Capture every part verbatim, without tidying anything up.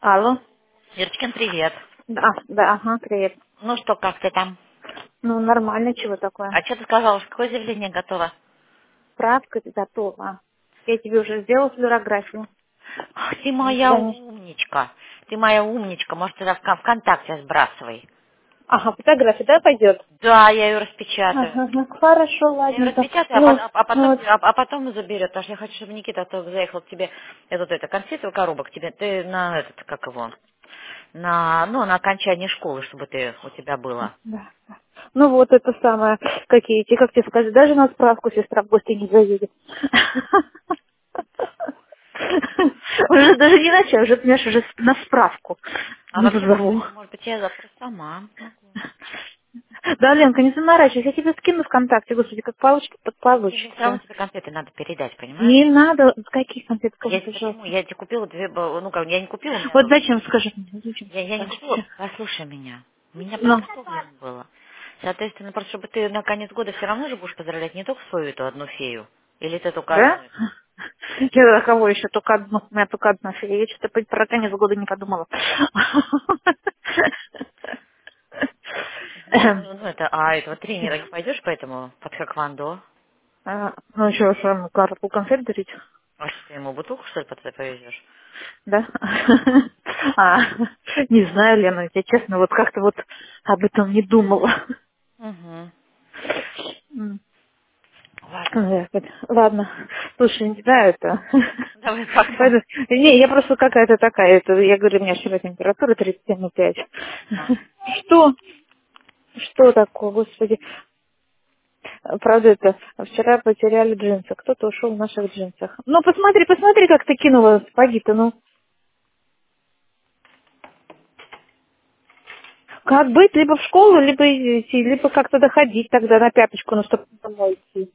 Алло. Ирочкин, привет. Да, да, ага, привет. Ну что, как ты там? Ну, нормально, чего такое? А что ты сказала, что какое заявление готово? Справка готова. Я тебе уже сделала флюорографию. Ах, ты моя Звони. умничка. Ты моя умничка. Может, тогда в Кон- ВКонтакте сбрасывай. Ага, фотография, да, пойдет? Да, я ее распечатаю. Ага, ага, хорошо, Я ее ладненько. распечатаю, а, Ну, по- а ну потом, вот, а, а потом заберет. Потому что я хочу, чтобы Никита а то заехал к тебе, этот, это, конфетовый коробок тебе, ты на этот, как его, на, ну, на окончание школы, чтобы ты, у тебя было. да. Ну вот это самое, какие эти, как тебе сказать, даже на справку сестра в гости не заедет. Уже даже не начал, уже, понимаешь, уже на справку А вообще, может назову. быть, может быть, я завтра сама могу. Да, Ленка, не заморачивайся, я тебе скину ВКонтакте, господи, как получится, так Мне же все равно получится. тебе конфеты надо передать, понимаешь? Не надо, каких конфет, скажи, Я тебе почему? пожалуйста. Я тебе купила две, б- ну как, я не купила, у меня, Вот зачем, скажи мне, зачем, я, я не купила, скажи. послушай меня. У меня Ну, подготовлено было. Соответственно, просто чтобы ты на конец года все равно же будешь поздравлять не только свою эту одну фею, или ты только одну да? эту. Я кого еще? Только одну, у меня только одна фея. Я что-то про конец года не подумала. Ну, ну, это, а этого тренера не пойдешь, поэтому под хэквондо? А, ну, еще что, ему коробку конфет дарить? А что, ты ему бутылку, что ли, под это повезешь? Да? А, не знаю, Лена, я честно, вот как-то вот об этом не думала. Угу. М. Ладно. Да, вот. Ладно, слушай, не знаю, это... Давай, как там? Пойду. Не, я просто какая-то такая, это, я говорю, у меня вчера температура тридцать семь и пять. Ага. Что? Что такое, господи? Правда, это, вчера потеряли джинсы, кто-то ушел в наших джинсах. Ну, посмотри, посмотри, как ты кинула сапоги-то, ну. Как быть, либо в школу, либо идти, либо как-то доходить тогда на пяточку, ну, чтобы домой идти.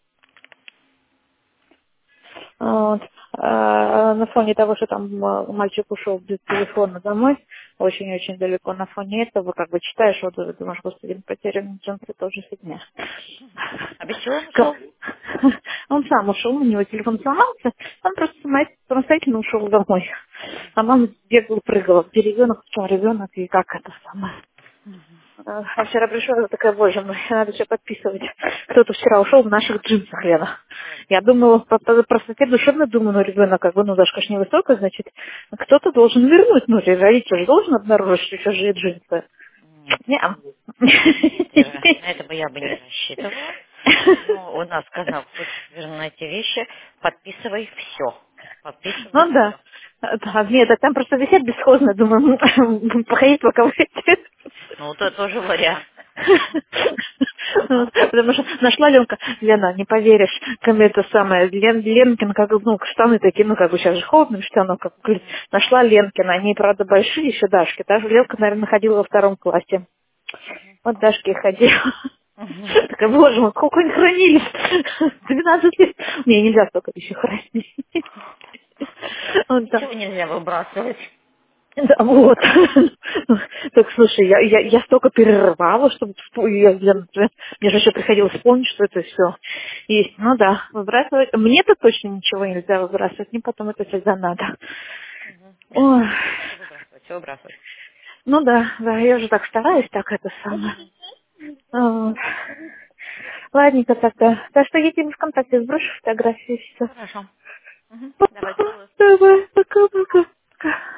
Вот. А, на фоне того, что там а, мальчик ушел без телефона домой, очень-очень далеко, на фоне этого, как бы читаешь, вот и думаешь, господи, потерянный джинсы тоже фигня. А без чего он Как? ушел? Он сам ушел, у него телефон сломался, он просто сама- самостоятельно ушел домой. А мама бегала, прыгала, где ребенок, в чем ребенок, и как это самое. А а вчера пришла, она такая, боже мой, надо все подписывать. Кто-то вчера ушел в наших джинсах, Лена. Я думала, по по простоте душевно думаю, ну, ребенок, как бы, ну, даже, конечно, невысокая, значит, кто-то должен вернуть, ну, или родитель же должен обнаружить, что чужие джинсы. Нет. Не. Нет, Ира, на это бы я бы не рассчитывала. Но у нас сказал, хочешь вернуть эти вещи, подписывай все. Подписывай Ну, да. все. Да, нет, а там просто висят бесхозно, думаю, походить пока выйдет. Ну, то тоже вариант. Вот, потому что нашла Ленка, Лена, не поверишь, ко мне это самое, Лен, Ленкин, как, ну, штаны такие, ну, как бы сейчас же холодно, в штанах, как, говорит, Мгм. нашла Ленкина, они, правда, большие еще, Дашки, даже Ленка, наверное, ходила во втором классе. Вот Дашки и ходила. Мгм. Такая, боже мой, сколько они хранились? двенадцать лет. Мне нельзя столько еще хранить. Вот так. Ничего нельзя выбрасывать. Да, вот. Так, слушай, я, я, я столько перерывала, чтобы вспо- я, я, например, мне же еще приходилось вспомнить, что это все есть. Ну да, выбрасывать. Мне-то точно ничего нельзя выбрасывать, мне потом это всегда надо. Мгм. Нет, Ой. все выбрасывать, все выбрасывать. Ну да, да, я уже так стараюсь, так это самое. Вот. Ладненько тогда. Так что я тебе в ВКонтакте сброшу фотографии и все. Хорошо. Мгм. Давай, целую. Давай, пока-пока.